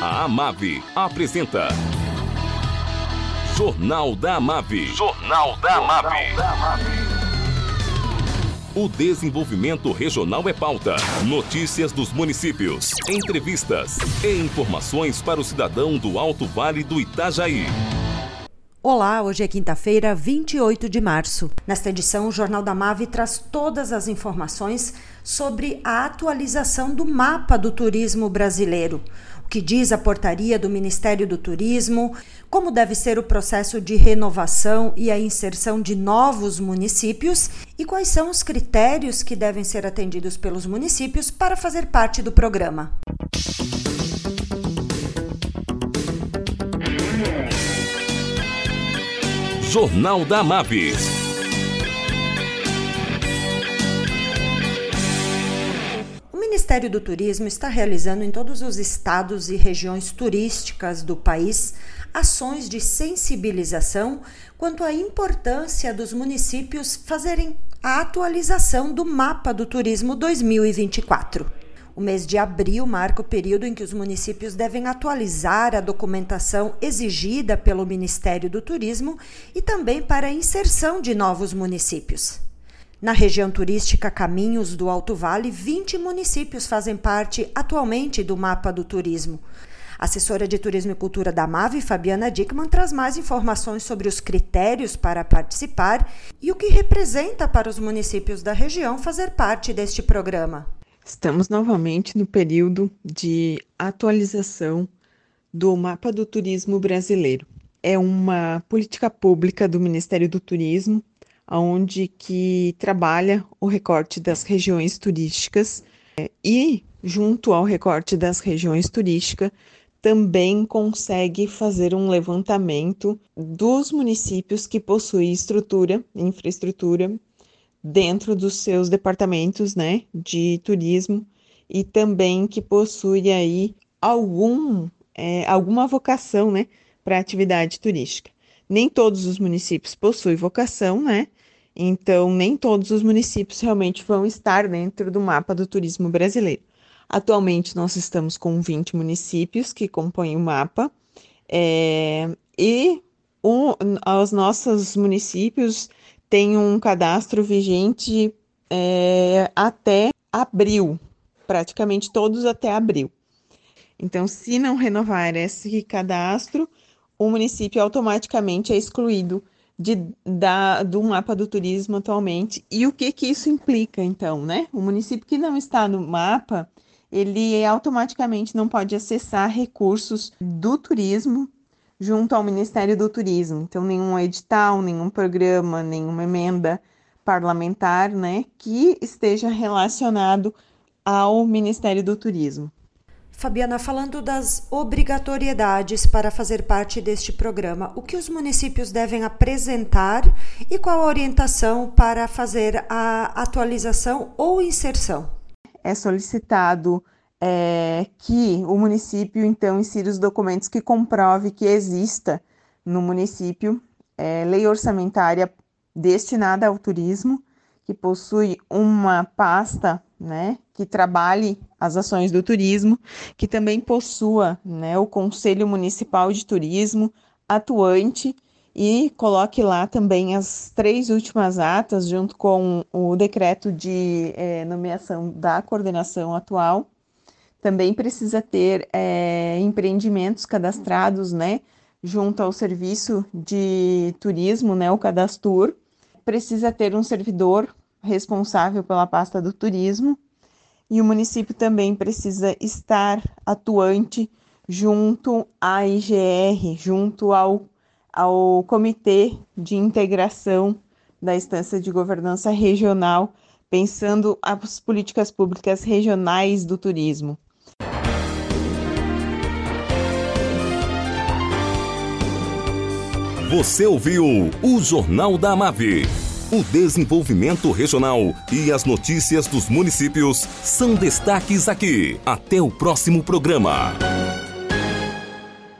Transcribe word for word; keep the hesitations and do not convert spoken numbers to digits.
A Amave apresenta Jornal da Amave. Jornal da Amave. O desenvolvimento regional é pauta. Notícias dos municípios, entrevistas e informações para o cidadão do Alto Vale do Itajaí. Olá, hoje é quinta-feira, vinte e oito de março. Nesta edição, o Jornal da Amave traz todas as informações sobre a atualização do mapa do turismo brasileiro. O que diz a portaria do Ministério do Turismo, como deve ser o processo de renovação e a inserção de novos municípios e quais são os critérios que devem ser atendidos pelos municípios para fazer parte do programa. Jornal da Amave. O Ministério do Turismo está realizando em todos os estados e regiões turísticas do país ações de sensibilização quanto à importância dos municípios fazerem a atualização do mapa do turismo dois mil e vinte e quatro. O mês de abril marca o período em que os municípios devem atualizar a documentação exigida pelo Ministério do Turismo e também para a inserção de novos municípios. Na região turística Caminhos do Alto Vale, vinte municípios fazem parte atualmente do mapa do turismo. A assessora de Turismo e Cultura da Amave, Fabiana Dickmann, traz mais informações sobre os critérios para participar e o que representa para os municípios da região fazer parte deste programa. Estamos novamente no período de atualização do mapa do turismo brasileiro. É uma política pública do Ministério do Turismo, onde que trabalha o recorte das regiões turísticas e, junto ao recorte das regiões turísticas, também consegue fazer um levantamento dos municípios que possuem estrutura, infraestrutura, dentro dos seus departamentos, né, de turismo e também que possui aí algum, é, alguma vocação, né, para atividade turística. Nem todos os municípios possuem vocação, né, então nem todos os municípios realmente vão estar dentro do mapa do turismo brasileiro. Atualmente nós estamos com vinte municípios que compõem o mapa é, e o, os nossos municípios tem um cadastro vigente é, até abril, praticamente todos até abril. Então, se não renovar esse cadastro, o município automaticamente é excluído de, da, do mapa do turismo atualmente. E o que, que isso implica, então, né? O município que não está no mapa, ele automaticamente não pode acessar recursos do turismo junto ao Ministério do Turismo. Então, nenhum edital, nenhum programa, nenhuma emenda parlamentar, né, que esteja relacionado ao Ministério do Turismo. Fabiana, falando das obrigatoriedades para fazer parte deste programa, o que os municípios devem apresentar e qual a orientação para fazer a atualização ou inserção? É solicitado É, que o município, então, insira os documentos que comprove que exista no município é, lei orçamentária destinada ao turismo, que possui uma pasta, né, que trabalhe as ações do turismo, que também possua, né, o Conselho Municipal de Turismo atuante e coloque lá também as três últimas atas, junto com o decreto de é, nomeação da coordenação atual. Também precisa ter é, empreendimentos cadastrados, né, junto ao serviço de turismo, né, o Cadastur. Precisa ter um servidor responsável pela pasta do turismo e o município também precisa estar atuante junto à I G R, junto ao, ao Comitê de Integração da Instância de Governança Regional, pensando as políticas públicas regionais do turismo. Você ouviu o Jornal da Amave. O desenvolvimento regional e as notícias dos municípios são destaques aqui. Até o próximo programa.